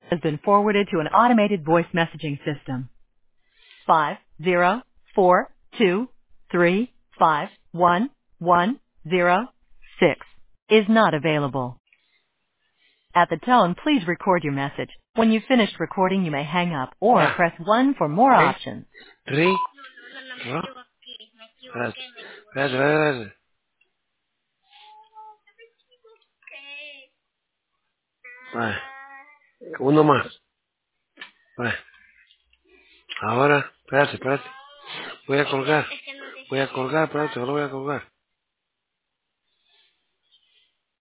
has been forwarded to an automated voice messaging system. 50423511106 is not available. At the tone, please record your message. When you've finished recording, you may hang up or Ya. press 1 for more ¿Eh? options. Ri. ¿No? Espérate. Espérate. Vale. Uno más. Vale. Ahora. Espérate. Voy a colgar. Espérate. No lo voy a colgar.